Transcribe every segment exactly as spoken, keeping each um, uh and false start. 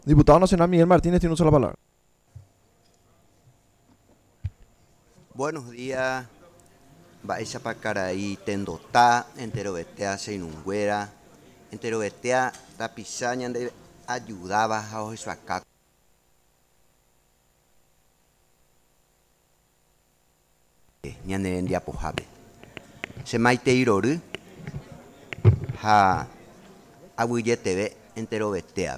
Diputado Nacional Miguel Martínez tiene una sola palabra. Buenos días, Baisha Pacaraí, Tendotá, Entero Betea, Seinungüera, Entero Betea, Tapizaña, de ayudaba a Oisuacá. Ñane en Diapojabe. Se maite iroru, ha abuilletebe, Entero Betea.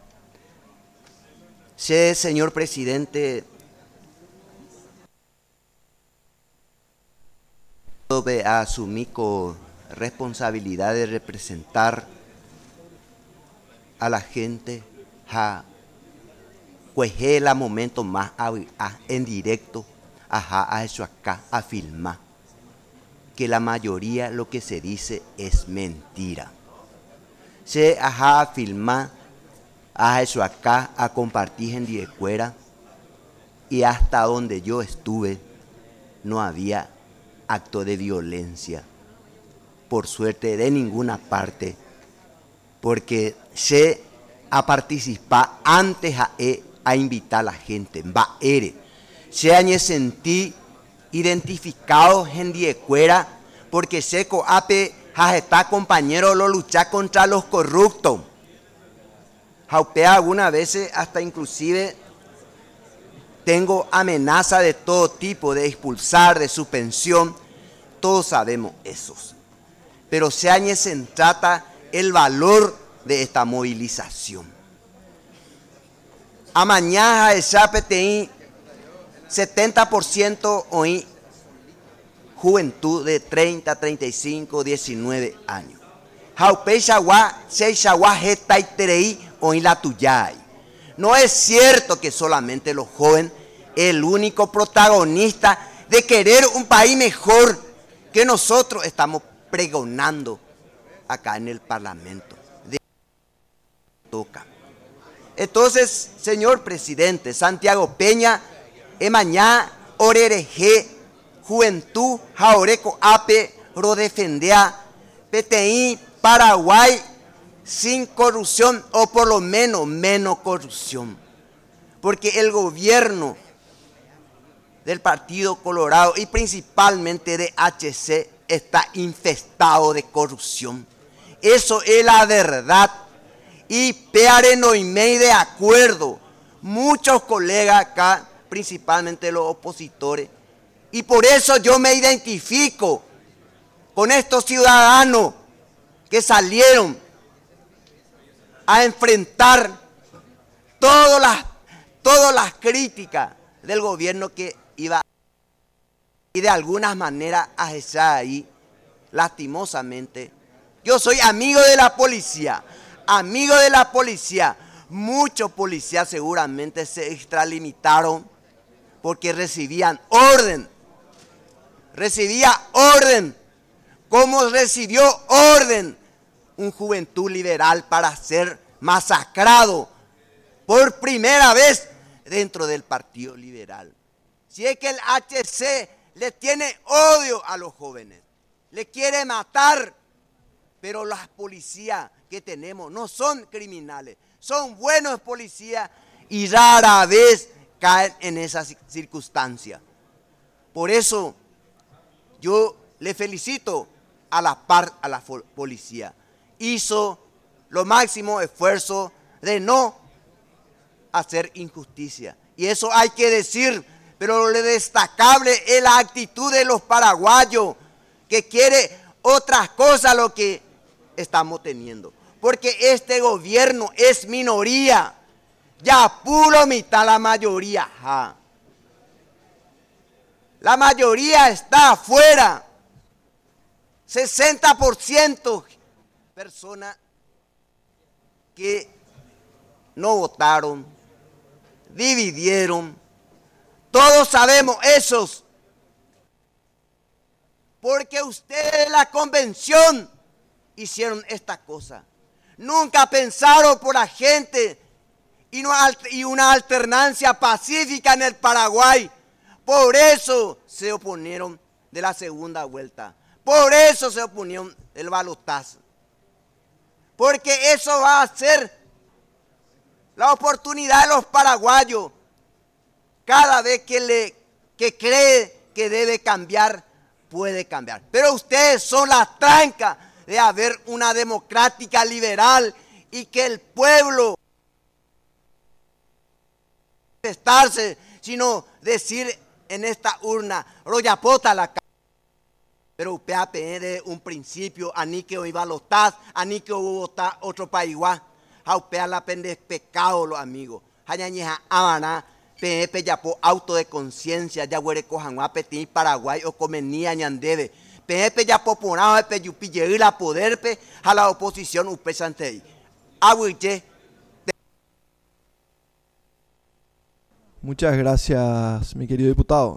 Se, señor presidente, a asumir con responsabilidad de representar a la gente, a cueje la momento más a, a, en directo, a, a eso acá, a filmar, que la mayoría lo que se dice es mentira. Se a filmar, a eso acá, a compartir en direcuera, y hasta donde yo estuve no había acto de violencia, por suerte de ninguna parte, porque se a participar antes a, a invitar a la gente, va ere, se añe sentí identificado en diecuera, porque seco ape está compañero lo lucha contra los corruptos, jaupea algunas veces hasta inclusive tengo amenaza de todo tipo, de expulsar, de suspensión. Todos sabemos esos. Pero se añe se trata el valor de esta movilización. A mañana el P setenta por ciento hoy juventud de treinta, treinta y cinco, diecinueve años. Jaupe Shagua, se Shagua Hetaitrei hoy la tuyay. No es cierto que solamente los jóvenes, el único protagonista de querer un país mejor que nosotros estamos pregonando acá en el Parlamento. De toca. Entonces, señor presidente, Santiago Peña, Emañá, Orereje, Juventud, Jaoreco Ape, Rodefendea, P T I, Paraguay, sin corrupción o por lo menos menos corrupción. Porque el gobierno del Partido Colorado y principalmente de H C está infestado de corrupción. Eso es la verdad. Y Pearenoimei de acuerdo, muchos colegas acá, principalmente los opositores, y por eso yo me identifico con estos ciudadanos que salieron a enfrentar todas las, todas las críticas del gobierno que iba y de alguna manera a estar ahí, lastimosamente. Yo soy amigo de la policía, amigo de la policía. Muchos policías seguramente se extralimitaron porque recibían orden, recibía orden, como recibió orden un Juventud Liberal para ser masacrado por primera vez dentro del Partido Liberal. Si es que el H C le tiene odio a los jóvenes, le quiere matar, pero las policías que tenemos no son criminales, son buenos policías y rara vez caen en esas circunstancias. Por eso yo le felicito a la par a la policía. Hizo lo máximo esfuerzo de no hacer injusticia. Y eso hay que decir, pero lo destacable es la actitud de los paraguayos, que quiere otras cosas lo que estamos teniendo. Porque este gobierno es minoría, ya puro mitad la mayoría. Ja. La mayoría está afuera, sesenta por ciento personas que no votaron, dividieron. Todos sabemos esos. Porque ustedes en la convención hicieron esta cosa. Nunca pensaron por la gente y, no, y una alternancia pacífica en el Paraguay. Por eso se oponieron de la segunda vuelta. Por eso se oponieron del balotazo. Porque eso va a ser la oportunidad de los paraguayos, cada vez que, le, que cree que debe cambiar, puede cambiar. Pero ustedes son la tranca de haber una democrática liberal y que el pueblo manifestarse, sino decir en esta urna, royapota la cara. Pero U P A P de un principio, ani que hoy va a lotar, ani que hubo votar otro país, a U P A la pende pecado los amigos, hañañeja abana, P P ya po auto de conciencia, ya huere cojanua, petit Paraguay o comenía ñandebe, P P ya po ponado, P yupi la poder, pe, a la oposición U P santei. Aguiche. Muchas gracias, mi querido diputado.